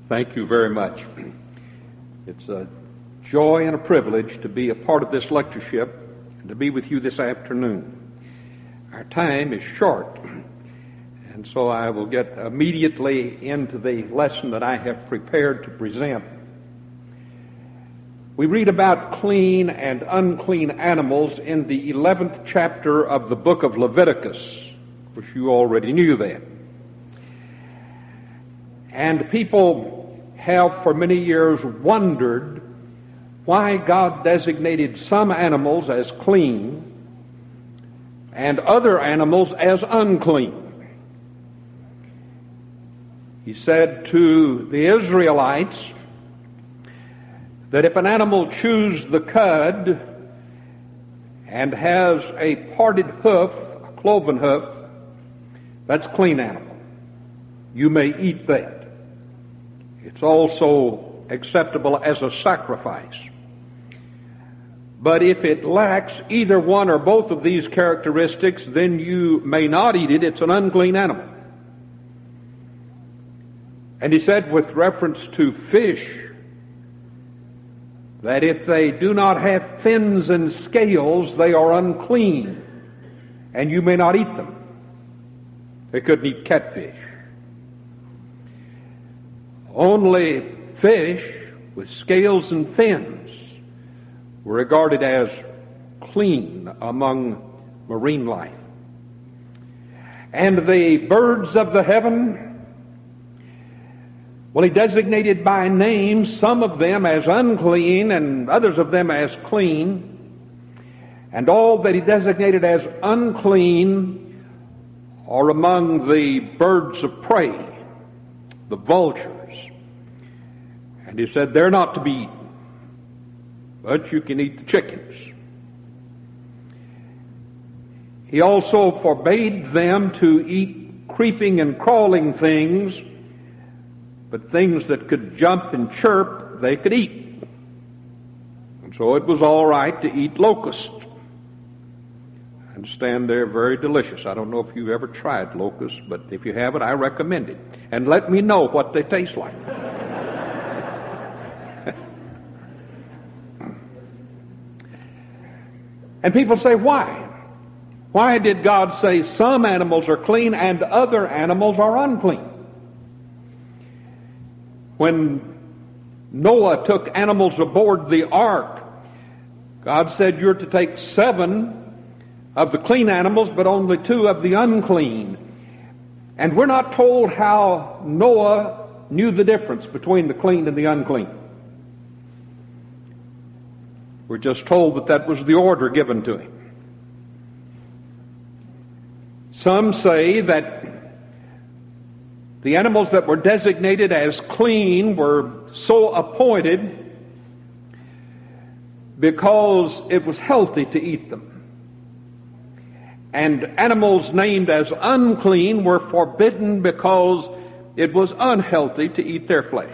Thank you very much. It's a joy and a privilege to be a part of this lectureship and to be with you this afternoon. Our time is short, and so I will get immediately into the lesson that I have prepared to present. We read about clean and unclean animals in the 11th chapter of the book of Leviticus, which you already knew that. And people have for many years wondered why God designated some animals as clean and other animals as unclean. He said to the Israelites that if an animal chews the cud and has a parted hoof, a cloven hoof, that's a clean animal. You may eat that. It's also acceptable as a sacrifice. But if it lacks either one or both of these characteristics, then you may not eat it. It's an unclean animal. And he said with reference to fish that if they do not have fins and scales, they are unclean, and you may not eat them. They couldn't eat catfish. Only fish with scales and fins were regarded as clean among marine life. And the birds of the heaven, well, he designated by name some of them as unclean and others of them as clean. And all that he designated as unclean are among the birds of prey, the vultures. And he said they're not to be eaten, but you can eat the chickens. He also forbade them to eat creeping and crawling things, but things that could jump and chirp, they could eat. And so it was all right to eat locusts. I understand they're very delicious. I don't know if you've ever tried locusts, but if you haven't, I recommend it. And let me know what they taste like. And people say, why? Why did God say some animals are clean and other animals are unclean? When Noah took animals aboard the ark, God said you're to take 7 of the clean animals, but only 2 of the unclean. And we're not told how Noah knew the difference between the clean and the unclean. We're just told that that was the order given to him. Some say that the animals that were designated as clean were so appointed because it was healthy to eat them. And animals named as unclean were forbidden because it was unhealthy to eat their flesh.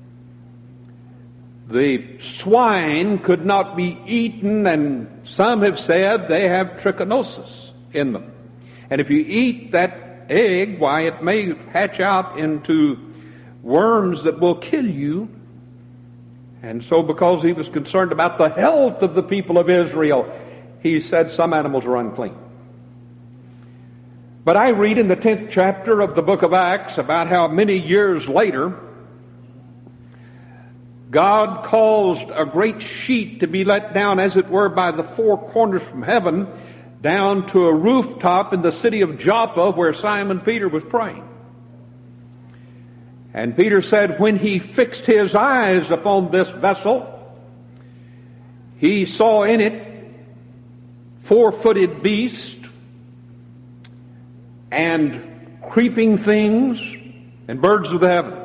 The swine could not be eaten, and some have said they have trichinosis in them. And if you eat that egg, why, it may hatch out into worms that will kill you. And so because he was concerned about the health of the people of Israel, he said some animals are unclean. But I read in the 10th chapter of the book of Acts about how many years later God caused a great sheet to be let down, as it were, by the 4 corners from heaven, down to a rooftop in the city of Joppa where Simon Peter was praying. And Peter said when he fixed his eyes upon this vessel, he saw in it 4-footed beasts and creeping things and birds of the heaven.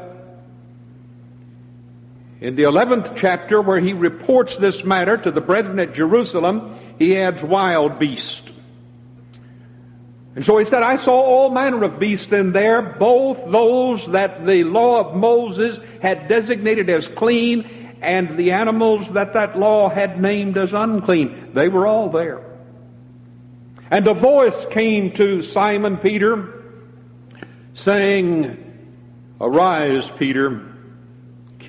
In the 11th chapter, where he reports this matter to the brethren at Jerusalem, he adds wild beasts. And so he said, I saw all manner of beasts in there, both those that the law of Moses had designated as clean and the animals that that law had named as unclean. They were all there. And a voice came to Simon Peter, saying, Arise, Peter,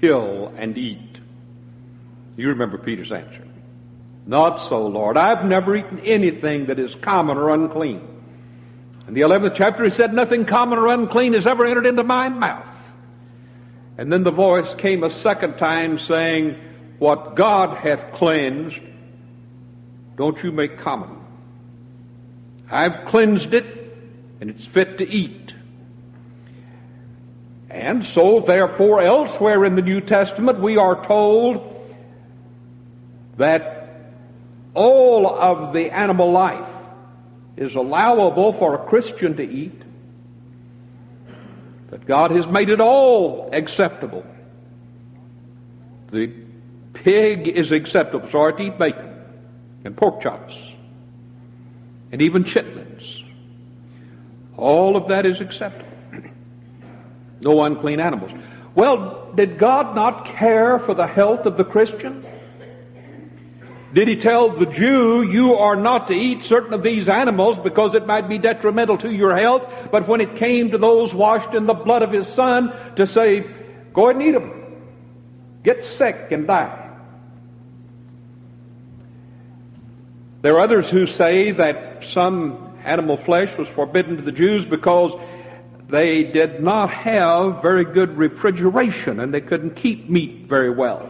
kill and eat? You remember Peter's answer. Not so, Lord. I've never eaten anything that is common or unclean. In the 11th chapter, he said, nothing common or unclean has ever entered into my mouth. And then the voice came a second time saying, what God hath cleansed, don't you make common. I've cleansed it, and it's fit to eat. And so, therefore, elsewhere in the New Testament, we are told that all of the animal life is allowable for a Christian to eat, that God has made it all acceptable. The pig is acceptable, so to eat bacon and pork chops and even chitlins. All of that is acceptable. No unclean animals. Well, did God not care for the health of the Christian? Did he tell the Jew, you are not to eat certain of these animals because it might be detrimental to your health? But when it came to those washed in the blood of his Son, to say, go ahead and eat them. Get sick and die. There are others who say that some animal flesh was forbidden to the Jews because they did not have very good refrigeration and they couldn't keep meat very well.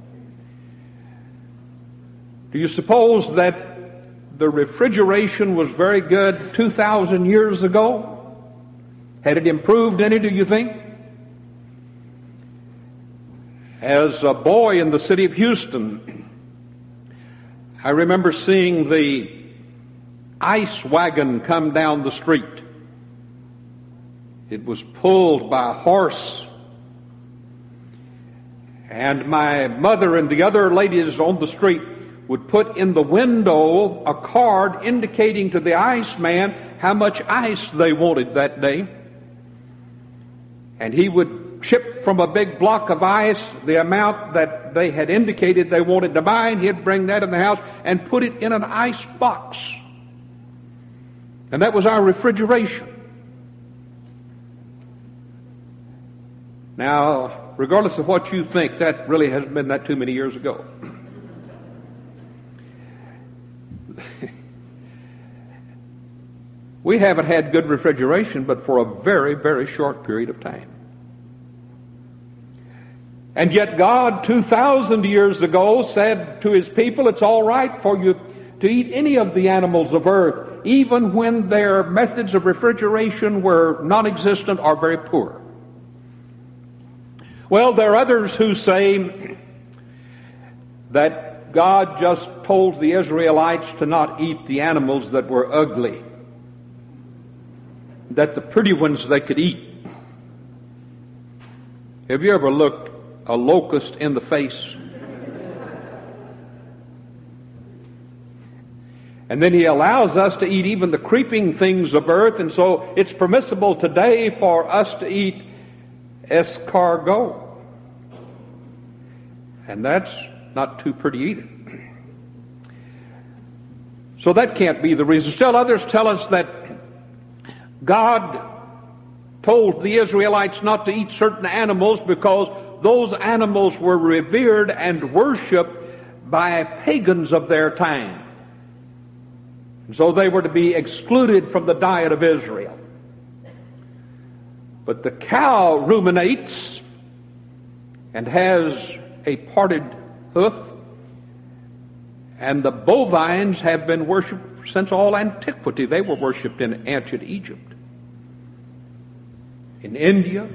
Do you suppose that the refrigeration was very good 2,000 years ago? Had it improved any, do you think? As a boy in the city of Houston, I remember seeing the ice wagon come down the street. It was pulled by a horse. And my mother and the other ladies on the street would put in the window a card indicating to the iceman how much ice they wanted that day. And he would ship from a big block of ice the amount that they had indicated they wanted to buy, and he'd bring that in the house and put it in an ice box. And that was our refrigeration. Now, regardless of what you think, that really hasn't been that too many years ago. We haven't had good refrigeration but for a very, very short period of time. And yet God 2,000 years ago said to his people, it's all right for you to eat any of the animals of earth, even when their methods of refrigeration were non-existent or very poor. Well, there are others who say that God just told the Israelites to not eat the animals that were ugly, that the pretty ones they could eat. Have you ever looked a locust in the face? And then he allows us to eat even the creeping things of earth, and so it's permissible today for us to eat escargot. And that's not too pretty either. So that can't be the reason. Still others tell us that God told the Israelites not to eat certain animals because those animals were revered and worshipped by pagans of their time. And so they were to be excluded from the diet of Israel. But the cow ruminates and has a parted hoof, and the bovines have been worshipped since all antiquity. They were worshipped in ancient Egypt, in India,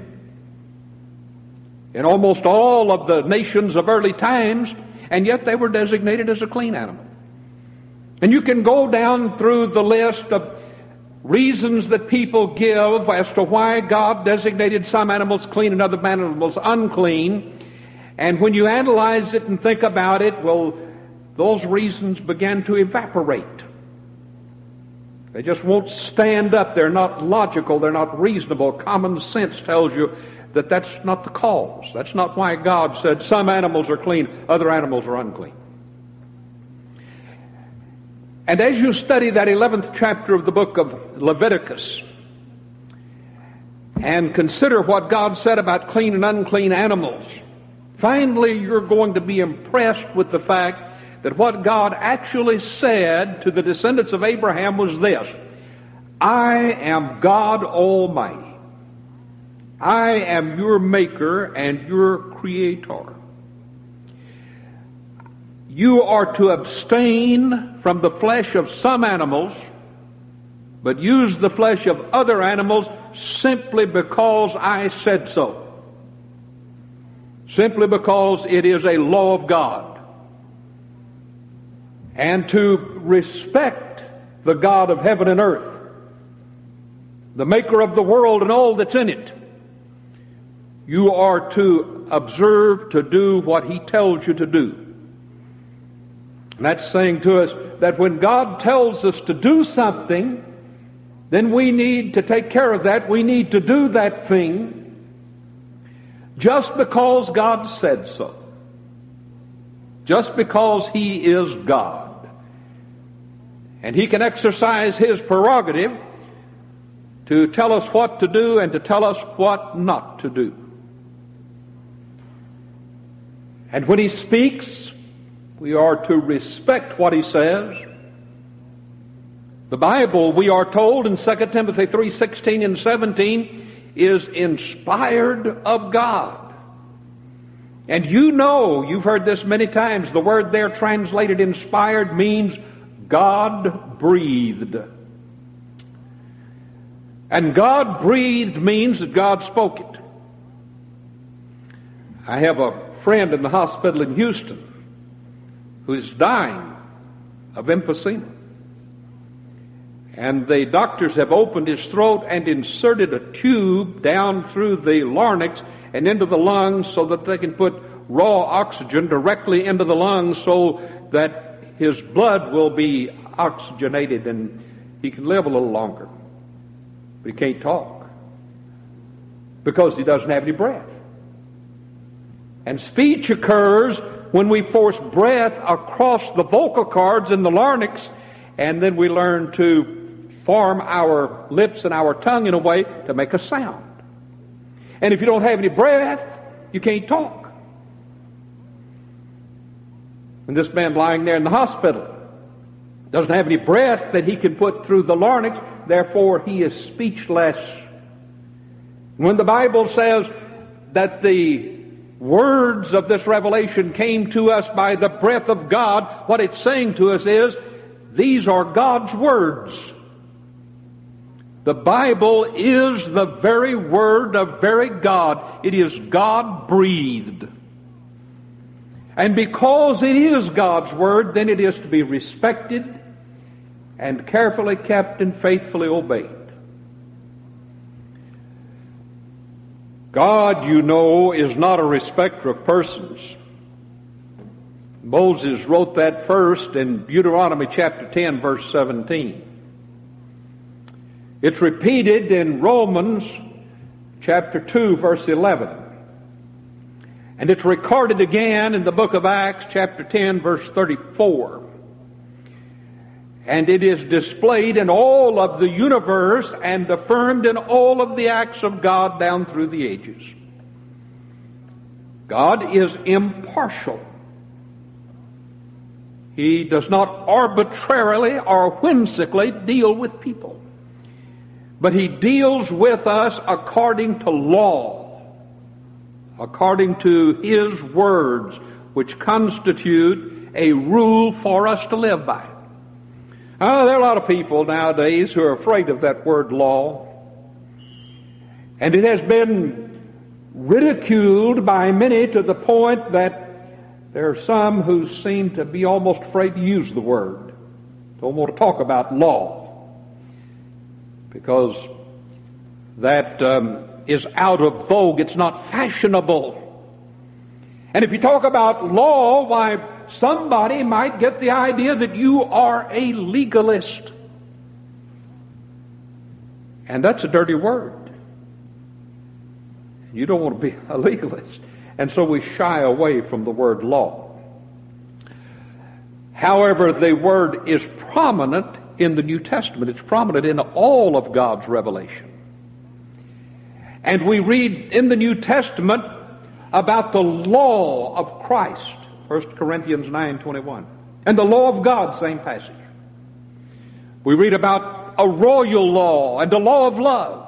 in almost all of the nations of early times, and yet they were designated as a clean animal. And you can go down through the list of reasons that people give as to why God designated some animals clean and other animals unclean. And when you analyze it and think about it, well, those reasons begin to evaporate. They just won't stand up. They're not logical. They're not reasonable. Common sense tells you that that's not the cause. That's not why God said some animals are clean, other animals are unclean. And as you study that 11th chapter of the book of Leviticus and consider what God said about clean and unclean animals, Finally, you're going to be impressed with the fact that what God actually said to the descendants of Abraham was this: I am God Almighty. I am your maker and your creator. You are to abstain from the flesh of some animals, but use the flesh of other animals simply because I said so. Simply because it is a law of God. And to respect the God of heaven and earth, the maker of the world and all that's in it, you are to observe to do what he tells you to do. And that's saying to us that when God tells us to do something, then we need to take care of that. We need to do that thing just because God said so. Just because he is God. And he can exercise his prerogative to tell us what to do and to tell us what not to do. And when he speaks, we are to respect what he says. The Bible, we are told in 2 Timothy 3:16 and 17, is inspired of God. And you know, you've heard this many times, the word there translated inspired means God breathed. And God breathed means that God spoke it. I have a friend in the hospital in Houston who's dying of emphysema. And the doctors have opened his throat and inserted a tube down through the larynx and into the lungs so that they can put raw oxygen directly into the lungs so that his blood will be oxygenated and he can live a little longer. But he can't talk because he doesn't have any breath. And speech occurs when we force breath across the vocal cords in the larynx, and then we learn to form our lips and our tongue in a way to make a sound. And if you don't have any breath, you can't talk. And this man lying there in the hospital doesn't have any breath that he can put through the larynx, therefore he is speechless. When the Bible says that the words of this revelation came to us by the breath of God, what it's saying to us is, these are God's words. The Bible is the very word of very God. It is God-breathed. And because it is God's word, then it is to be respected and carefully kept and faithfully obeyed. God, you know, is not a respecter of persons. Moses wrote that first in Deuteronomy chapter 10, verse 17. It's repeated in Romans chapter 2, verse 11. And it's recorded again in the book of Acts chapter 10, verse 34. And it is displayed in all of the universe and affirmed in all of the acts of God down through the ages. God is impartial. He does not arbitrarily or whimsically deal with people. But he deals with us according to law, according to his words, which constitute a rule for us to live by. There are a lot of people nowadays who are afraid of that word law. And it has been ridiculed by many to the point that there are some who seem to be almost afraid to use the word. Don't want to talk about law. Because that is out of vogue. It's not fashionable. And if you talk about law, why, somebody might get the idea that you are a legalist. And that's a dirty word. You don't want to be a legalist. And so we shy away from the word law. However, the word is prominent in the New Testament. It's prominent in all of God's revelation. And we read in the New Testament about the law of Christ, 1 Corinthians 9:21. And the law of God, same passage. We read about a royal law and a law of love.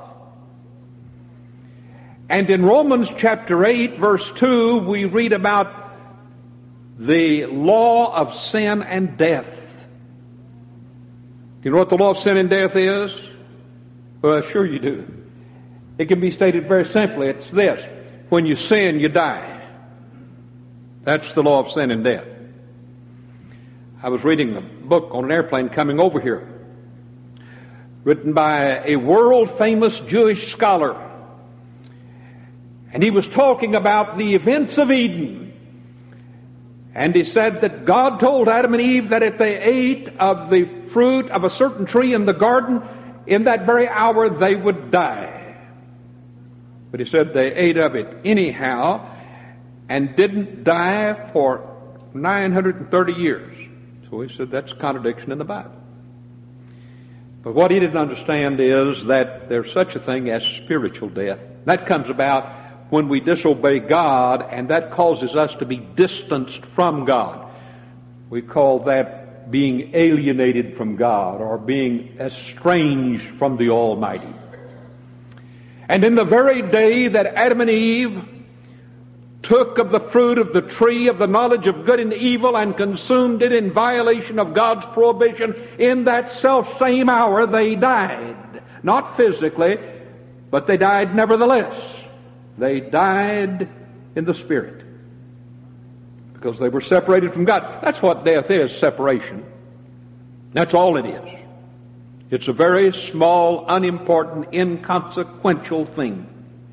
And in Romans chapter 8, verse 2, we read about the law of sin and death. You know what the law of sin and death is? Well, sure you do. It can be stated very simply. It's this: when you sin, you die. That's the law of sin and death. I was reading a book on an airplane coming over here, written by a world-famous Jewish scholar. And he was talking about the events of Eden. And he said that God told Adam and Eve that if they ate of the fruit of a certain tree in the garden, in that very hour they would die. But he said they ate of it anyhow and didn't die for 930 years. So he said that's a contradiction in the Bible. But what he didn't understand is that there's such a thing as spiritual death. That comes about when we disobey God, and that causes us to be distanced from God. We call that being alienated from God, or being estranged from the Almighty. And in the very day that Adam and Eve took of the fruit of the tree of the knowledge of good and evil and consumed it in violation of God's prohibition, in that self-same hour they died. Not physically, but they died nevertheless. They died in the Spirit because they were separated from God. That's what death is, separation. That's all it is. It's a very small, unimportant, inconsequential thing.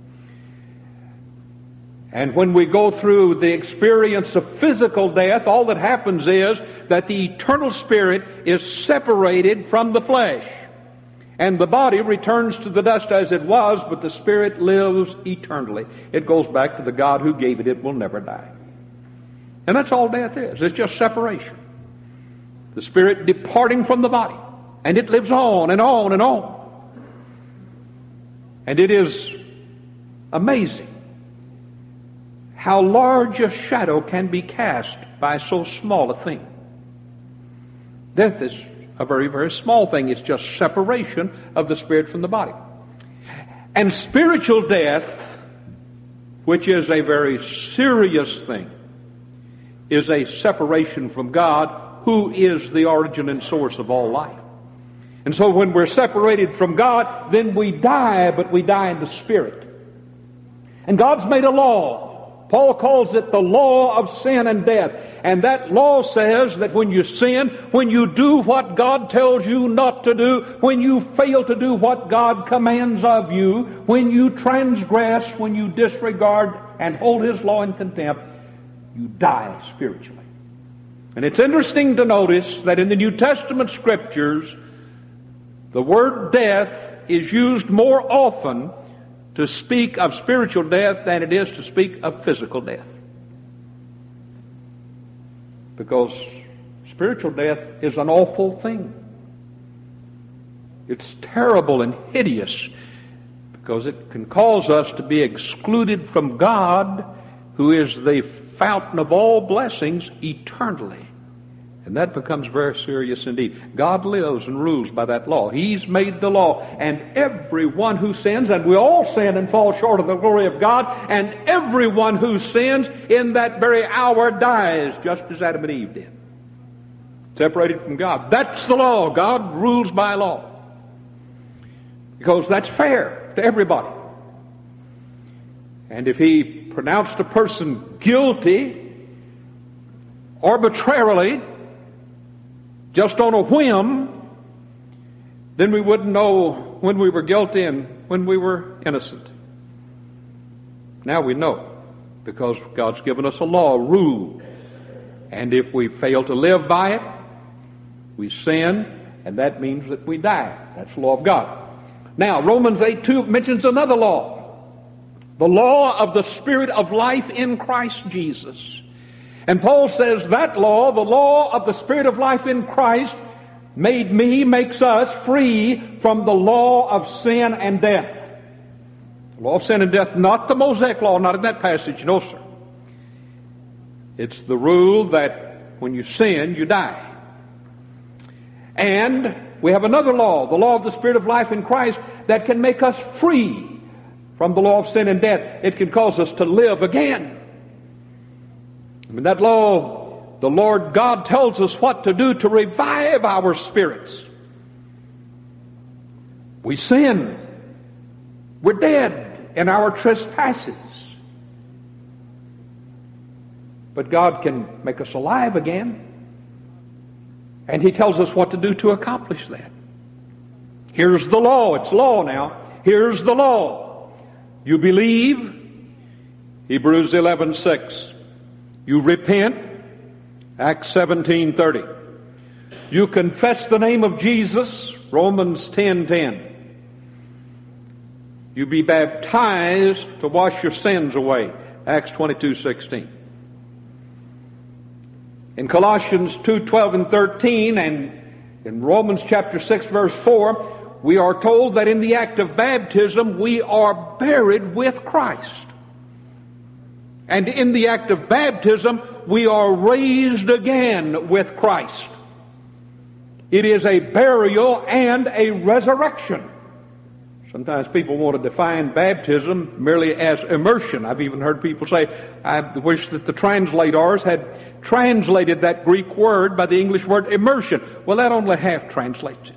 And when we go through the experience of physical death, all that happens is that the eternal spirit is separated from the flesh. And the body returns to the dust as it was, but the spirit lives eternally. It goes back to the God who gave it. It will never die. And that's all death is. It's just separation. The spirit departing from the body. And it lives on and on and on. And it is amazing how large a shadow can be cast by so small a thing. Death is a very, very small thing. It's just separation of the spirit from the body. And spiritual death, which is a very serious thing, is a separation from God, who is the origin and source of all life. And so when we're separated from God, then we die, but we die in the spirit. And God's made a law. Paul calls it the law of sin and death. And that law says that when you sin, when you do what God tells you not to do, when you fail to do what God commands of you, when you transgress, when you disregard and hold His law in contempt, you die spiritually. And it's interesting to notice that in the New Testament Scriptures, the word death is used more often to speak of spiritual death than it is to speak of physical death. Because spiritual death is an awful thing. It's terrible and hideous because it can cause us to be excluded from God, who is the fountain of all blessings, eternally. And that becomes very serious indeed. God lives and rules by that law. He's made the law. And everyone who sins, and we all sin and fall short of the glory of God, and everyone who sins in that very hour dies, just as Adam and Eve did. Separated from God. That's the law. God rules by law. Because that's fair to everybody. And if He pronounced a person guilty arbitrarily, just on a whim, then we wouldn't know when we were guilty and when we were innocent. Now we know, because God's given us a law, a rule. And if we fail to live by it, we sin, and that means that we die. That's the law of God. Now, Romans 8:2 mentions another law. The law of the Spirit of life in Christ Jesus. And Paul says that law, the law of the Spirit of life in Christ, makes us free from the law of sin and death. Law of sin and death, not the Mosaic law, not in that passage, no, sir. It's the rule that when you sin, you die. And we have another law, the law of the Spirit of life in Christ, that can make us free from the law of sin and death. It can cause us to live again. In that law, the Lord God tells us what to do to revive our spirits. We sin. We're dead in our trespasses. But God can make us alive again. And He tells us what to do to accomplish that. Here's the law. It's law now. Here's the law. You believe, Hebrews 11:6. You repent, Acts 17:30. You confess the name of Jesus, Romans 10:10. You be baptized to wash your sins away, Acts 22:16. In Colossians 2:12 and 13, and in Romans chapter 6, verse 4, we are told that in the act of baptism we are buried with Christ. And in the act of baptism we are raised again with Christ. It is a burial and a resurrection. Sometimes people want to define baptism merely as immersion. I've even heard people say, I wish that the translators had translated that Greek word by the English word immersion. Well, that only half translates it.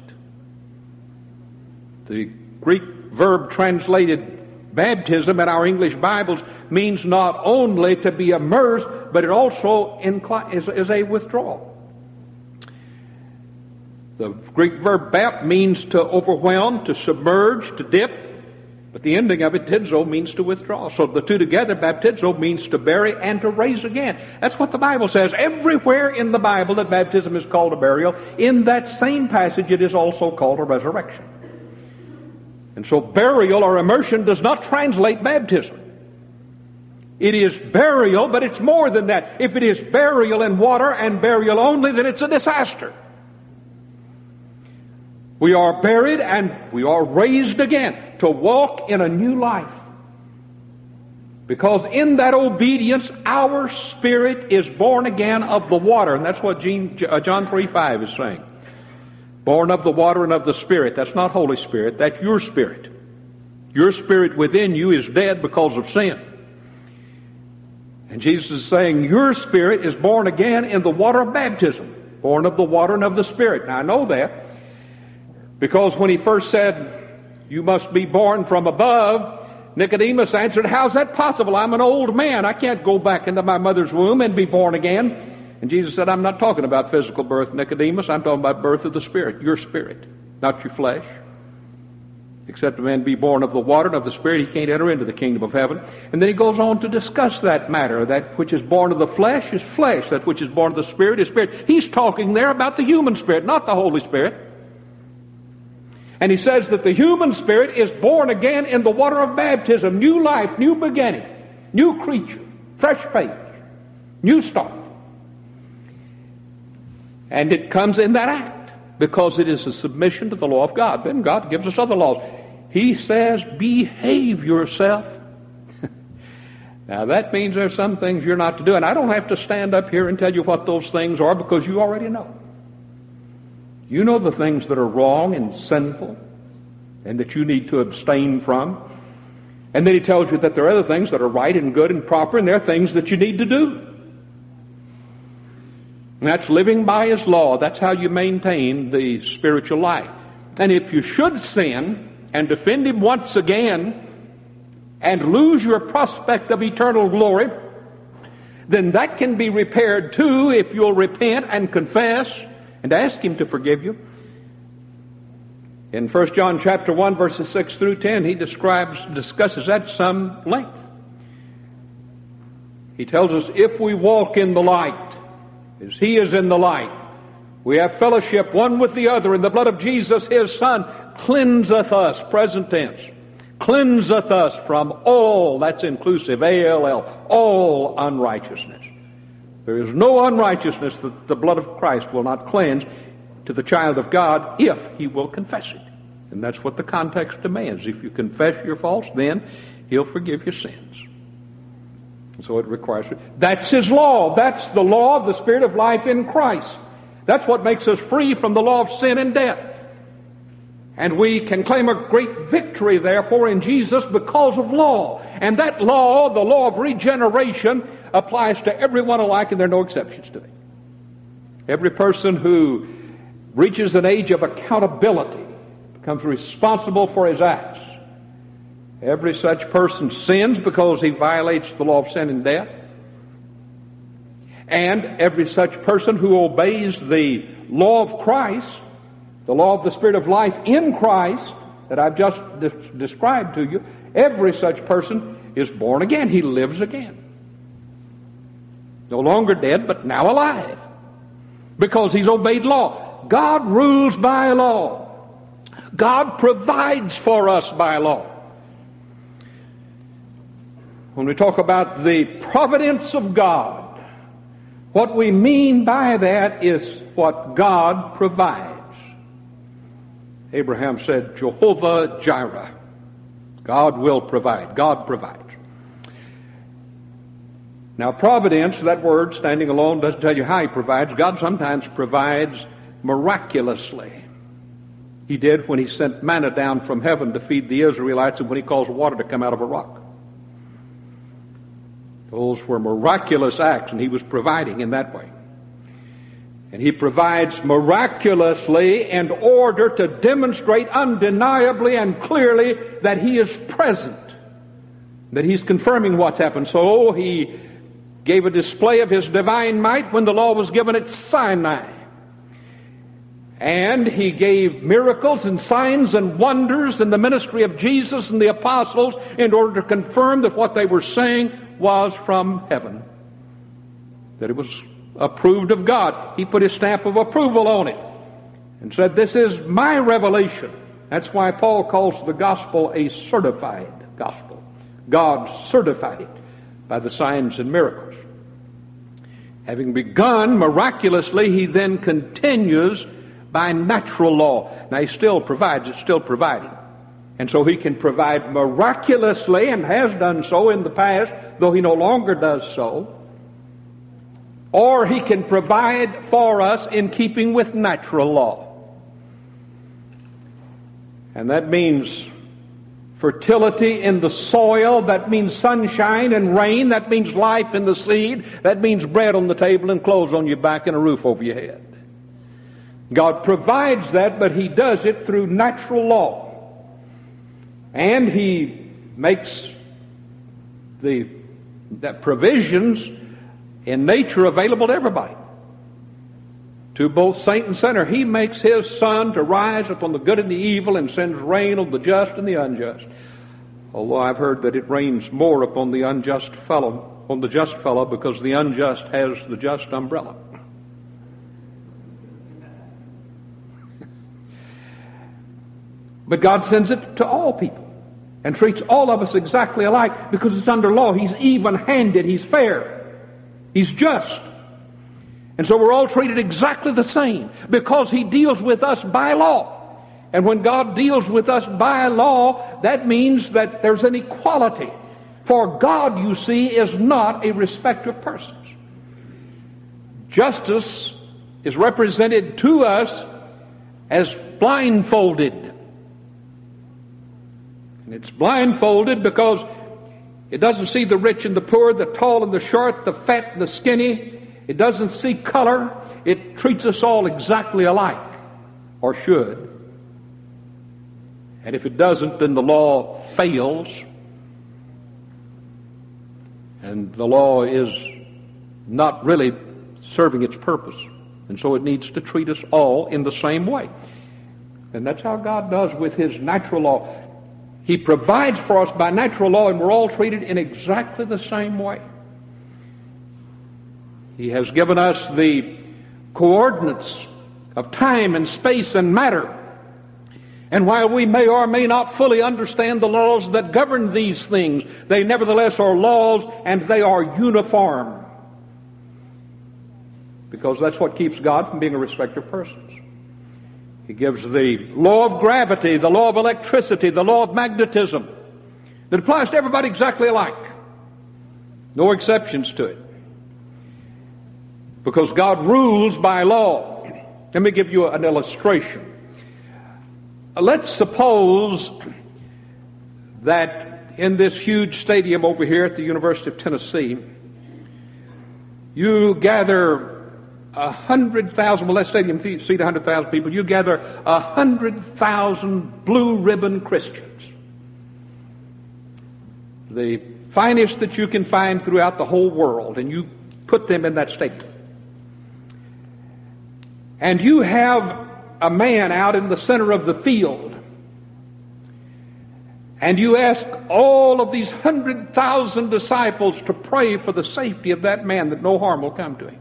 The Greek verb translated baptism in our English Bibles means not only to be immersed, but it also is a withdrawal. The Greek verb bap means to overwhelm, to submerge, to dip. But the ending of it, tidzo, means to withdraw. So the two together, baptizo, means to bury and to raise again. That's what the Bible says. Everywhere in the Bible that baptism is called a burial, in that same passage it is also called a resurrection. And so burial or immersion does not translate baptism. It is burial, but it's more than that. If it is burial in water and burial only, then it's a disaster. We are buried and we are raised again to walk in a new life. Because in that obedience, our spirit is born again of the water. And that's what John 3:5 is saying. Born of the water and of the Spirit. That's not Holy Spirit. That's your spirit. Your spirit within you is dead because of sin. And Jesus is saying your spirit is born again in the water of baptism. Born of the water and of the Spirit. Now I know that because when he first said, you must be born from above, Nicodemus answered, how's that possible? I'm an old man. I can't go back into my mother's womb and be born again. And Jesus said, I'm not talking about physical birth, Nicodemus. I'm talking about birth of the Spirit, your spirit, not your flesh. Except a man be born of the water and of the Spirit, he can't enter into the kingdom of heaven. And then he goes on to discuss that matter. That which is born of the flesh is flesh. That which is born of the Spirit is spirit. He's talking there about the human spirit, not the Holy Spirit. And he says that the human spirit is born again in the water of baptism. New life, new beginning, new creature, fresh page, new start. And it comes in that act because it is a submission to the law of God. Then God gives us other laws. He says, behave yourself. Now that means there's some things you're not to do. And I don't have to stand up here and tell you what those things are because you already know. You know the things that are wrong and sinful and that you need to abstain from. And then he tells you that there are other things that are right and good and proper, and there are things that you need to do. And that's living by his law. That's how you maintain the spiritual life. And if you should sin and offend him once again and lose your prospect of eternal glory, then that can be repaired too if you'll repent and confess and ask him to forgive you. In 1 John chapter 1, verses 6 through 10, he discusses that some length. He tells us, if we walk in the light, as he is in the light, we have fellowship one with the other, and the blood of Jesus, his Son, cleanseth us, present tense, cleanseth us from all, that's inclusive, A-L-L, all unrighteousness. There is no unrighteousness that the blood of Christ will not cleanse to the child of God if he will confess it. And that's what the context demands. If you confess your faults, then He'll forgive your sins. So it requires it. That's His law. That's the law of the Spirit of life in Christ. That's what makes us free from the law of sin and death. And we can claim a great victory, therefore, in Jesus because of law. And that law, the law of regeneration, applies to everyone alike, and there are no exceptions to it. Every person who reaches an age of accountability becomes responsible for his acts. Every such person sins because he violates the law of sin and death. And every such person who obeys the law of Christ, the law of the Spirit of life in Christ that I've just described to you, every such person is born again. He lives again. No longer dead, but now alive. Because he's obeyed law. God rules by law. God provides for us by law. When we talk about the providence of God, what we mean by that is what God provides. Abraham said, Jehovah Jireh. God will provide. God provides. Now, providence, that word standing alone, doesn't tell you how He provides. God sometimes provides miraculously. He did when He sent manna down from heaven to feed the Israelites and when He caused water to come out of a rock. Those were miraculous acts, and He was providing in that way. And He provides miraculously in order to demonstrate undeniably and clearly that He is present, that He's confirming what's happened. So He gave a display of His divine might when the law was given at Sinai. And He gave miracles and signs and wonders in the ministry of Jesus and the apostles in order to confirm that what they were saying was from heaven, that it was approved of God. He put His stamp of approval on it and said, this is my revelation. That's why Paul calls the gospel a certified gospel. God certified it by the signs and miracles. Having begun miraculously, He then continues by natural law. Now He still provides, it's still providing. And so He can provide miraculously and has done so in the past, though He no longer does so. Or He can provide for us in keeping with natural law. And that means fertility in the soil, that means sunshine and rain, that means life in the seed, that means bread on the table and clothes on your back and a roof over your head. God provides that, but He does it through natural law. And He makes that provisions in nature available to everybody, to both saint and sinner. He makes His sun to rise upon the good and the evil and sends rain on the just and the unjust. Although I've heard that it rains more upon the unjust fellow, on the just fellow, because the unjust has the just umbrella. But God sends it to all people and treats all of us exactly alike because it's under law. He's even-handed. He's fair. He's just. And so we're all treated exactly the same because He deals with us by law. And when God deals with us by law, that means that there's an equality. For God, you see, is not a respecter of persons. Justice is represented to us as blindfolded. And it's blindfolded because it doesn't see the rich and the poor, the tall and the short, the fat and the skinny. It doesn't see color. It treats us all exactly alike, or should. And if it doesn't, then the law fails. And the law is not really serving its purpose. And so it needs to treat us all in the same way. And that's how God does with His natural law. He provides for us by natural law, and we're all treated in exactly the same way. He has given us the coordinates of time and space and matter. And while we may or may not fully understand the laws that govern these things, they nevertheless are laws, and they are uniform. Because that's what keeps God from being a respecter of persons. He gives the law of gravity, the law of electricity, the law of magnetism, that applies to everybody exactly alike. No exceptions to it. Because God rules by law. Let me give you an illustration. Let's suppose that in this huge stadium over here at the University of Tennessee, you gather 100,000, well, that stadium seat 100,000 people, you gather 100,000 blue ribbon Christians. The finest that you can find throughout the whole world, and you put them in that stadium. And you have a man out in the center of the field, and you ask all of these 100,000 disciples to pray for the safety of that man, that no harm will come to him.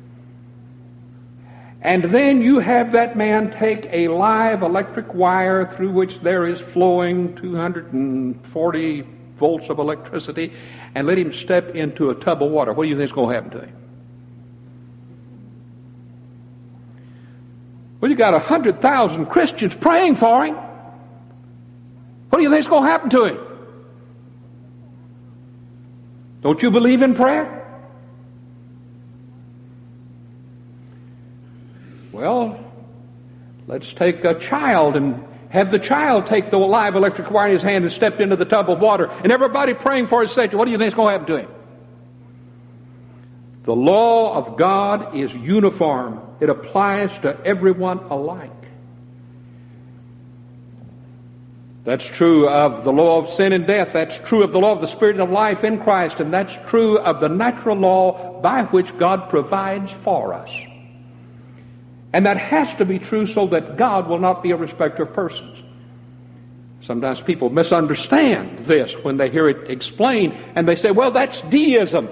And then you have that man take a live electric wire through which there is flowing 240 volts of electricity, and let him step into a tub of water. What do you think is going to happen to him? Well, you got 100,000 Christians praying for him. What do you think is going to happen to him? Don't you believe in prayer? Well, let's take a child and have the child take the live electric wire in his hand and step into the tub of water, and everybody praying for his safety. What do you think is going to happen to him? The law of God is uniform. It applies to everyone alike. That's true of the law of sin and death. That's true of the law of the Spirit of life in Christ. And that's true of the natural law by which God provides for us. And that has to be true so that God will not be a respecter of persons. Sometimes people misunderstand this when they hear it explained, and they say, well, that's deism.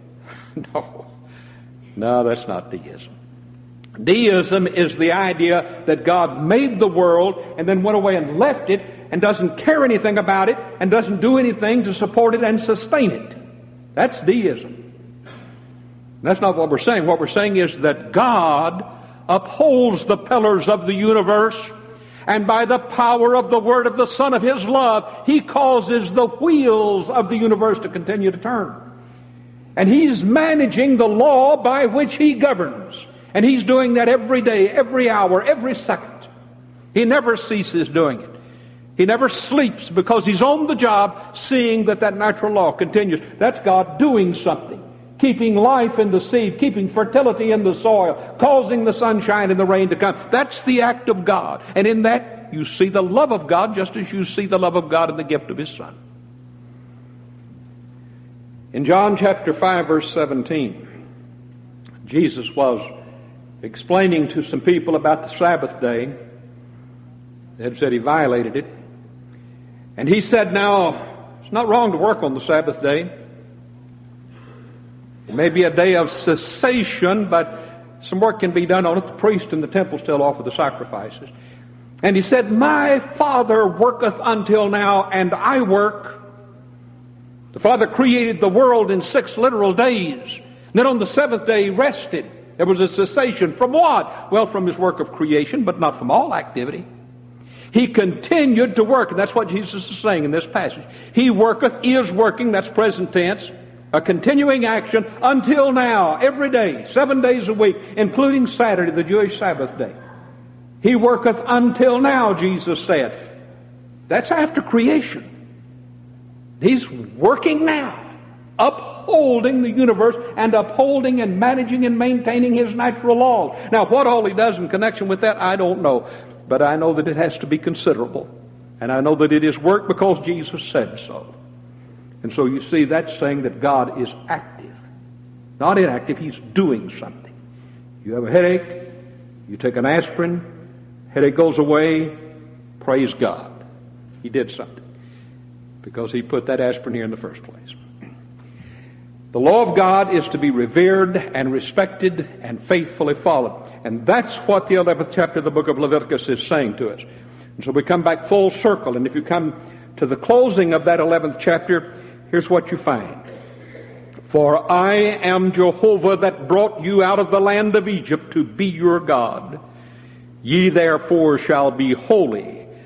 No, that's not deism. Deism is the idea that God made the world and then went away and left it and doesn't care anything about it and doesn't do anything to support it and sustain it. That's deism. That's not what we're saying. What we're saying is that God upholds the pillars of the universe, and by the power of the word of the Son of His love, He causes the wheels of the universe to continue to turn. And He's managing the law by which He governs. And He's doing that every day, every hour, every second. He never ceases doing it. He never sleeps because He's on the job seeing that that natural law continues. That's God doing something. Keeping life in the seed, keeping fertility in the soil, causing the sunshine and the rain to come. That's the act of God. And in that, you see the love of God just as you see the love of God in the gift of His Son. In John chapter 5, verse 17, Jesus was explaining to some people about the Sabbath day. They had said He violated it. And He said, now, it's not wrong to work on the Sabbath day. It may be a day of cessation, but some work can be done on it. The priest in the temple still offer the sacrifices. And He said, my Father worketh until now, and I work. The Father created the world in 6 literal days. And then on the 7th day He rested. There was a cessation. From what? Well, from His work of creation, but not from all activity. He continued to work, and that's what Jesus is saying in this passage. He worketh, is working, that's present tense. A continuing action until now, every day, 7 days a week, including Saturday, the Jewish Sabbath day. He worketh until now, Jesus said. That's after creation. He's working now, upholding the universe and upholding and managing and maintaining His natural laws. Now, what all He does in connection with that, I don't know. But I know that it has to be considerable. And I know that it is work because Jesus said so. And so you see, that's saying that God is active. Not inactive, He's doing something. You have a headache, you take an aspirin, headache goes away, praise God. He did something. Because He put that aspirin here in the first place. The law of God is to be revered and respected and faithfully followed. And that's what the 11th chapter of the book of Leviticus is saying to us. And so we come back full circle. And if you come to the closing of that 11th chapter, here's what you find. For I am Jehovah that brought you out of the land of Egypt to be your God. Ye therefore shall be holy,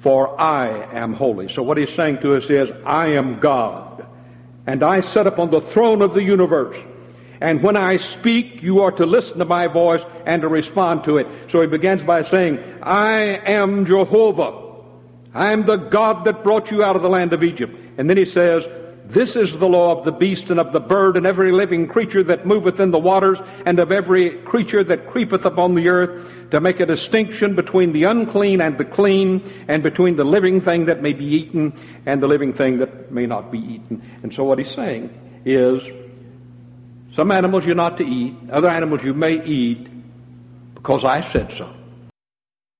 for I am holy. So what he's saying to us is, I am God, and I sit upon the throne of the universe. And when I speak, you are to listen to my voice and to respond to it. So he begins by saying, I am Jehovah. I am the God that brought you out of the land of Egypt. And then he says, this is the law of the beast and of the bird and every living creature that moveth in the waters and of every creature that creepeth upon the earth, to make a distinction between the unclean and the clean, and between the living thing that may be eaten and the living thing that may not be eaten. And so what he's saying is, some animals you're not to eat, other animals you may eat, because I said so.